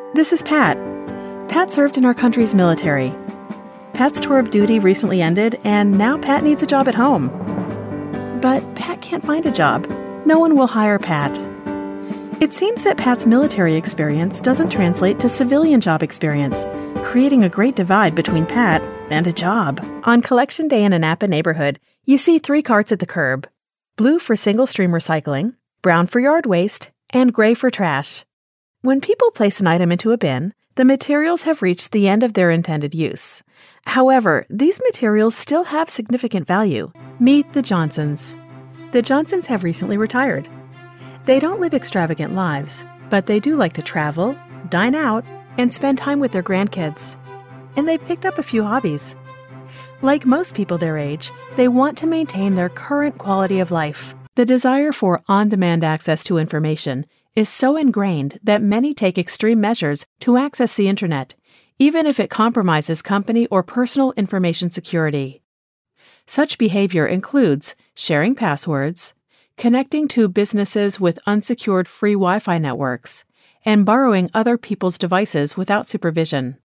This is Pat. Pat served in our country's military. Pat's tour of duty recently ended, and now Pat needs a job at home. But Pat can't find a job. No one will hire Pat. It seems that Pat's military experience doesn't translate to civilian job experience, creating a great divide between Pat and a job. On Collection Day in a Napa neighborhood, you see 3 carts at the curb: blue for single-stream recycling, brown for yard waste, and gray for trash. When people place an item into a bin, the materials have reached the end of their intended use. However, these materials still have significant value. Meet the Johnsons. The Johnsons have recently retired. They don't live extravagant lives, but they do like to travel, dine out, and spend time with their grandkids. And they've picked up a few hobbies. Like most people their age, they want to maintain their current quality of life. The desire for on-demand access to information is so ingrained that many take extreme measures to access the internet, even if it compromises company or personal information security. Such behavior includes sharing passwords, connecting to businesses with unsecured free Wi-Fi networks, and borrowing other people's devices without supervision.